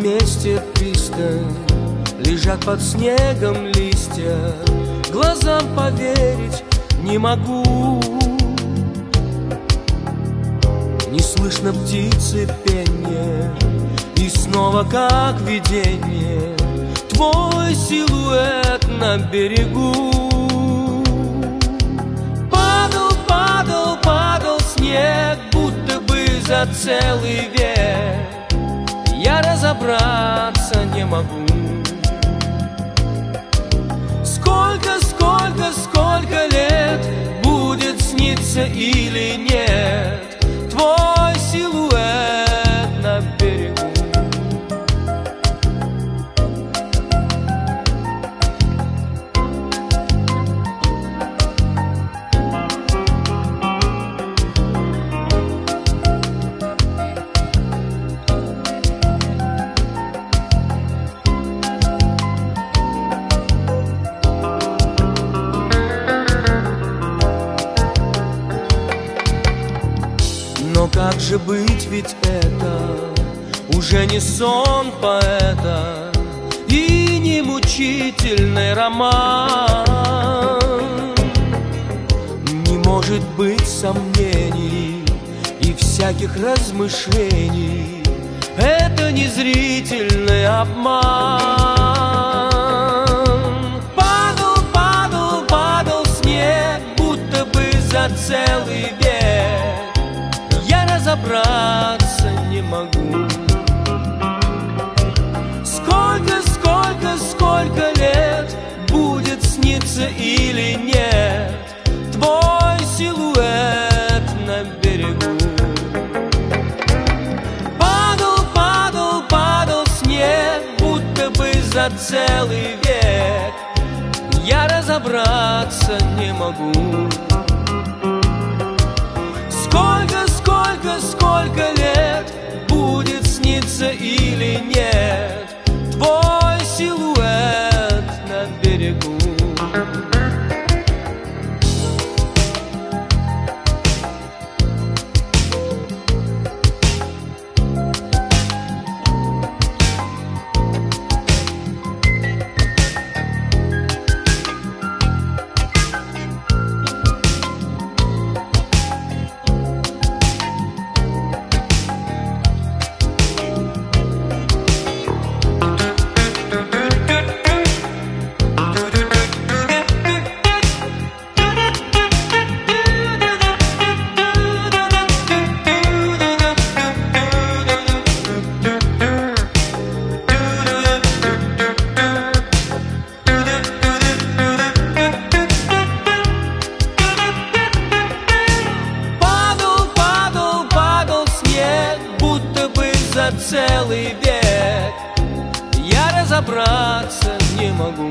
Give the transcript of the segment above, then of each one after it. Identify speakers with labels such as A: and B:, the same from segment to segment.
A: месте пристань, лежат под снегом листья. Глазам поверить не могу. Не слышно птицы пения, и снова как видение твой силуэт на берегу. Падал, падал, падал снег, будто бы за целый век. Я разобраться не могу. Сколько, сколько, сколько лет будет сниться или нет твой силуэт на берегу. Но как же быть, ведь это уже не сон поэта и не мучительный роман. Не может быть сомнений и всяких размышлений. Это не зрительный обман. Падал, падал, падал снег, будто бы за целый век. Разобраться не могу. Сколько, сколько, сколько лет будет сниться или нет твой силуэт на берегу. Падал, падал, падал снег, будто бы за целый век. Я разобраться не могу. Сколько, сколько, сколько лет будет сниться или нет твой силуэт на берегу. За целый век я разобраться не могу.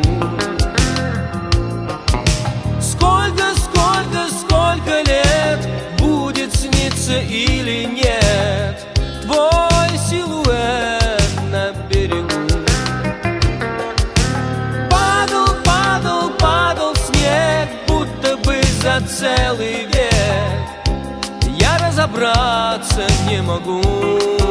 A: Сколько, сколько, сколько лет будет сниться или нет твой силуэт на берегу. Падал, падал, падал снег, будто бы за целый век. Я разобраться не могу.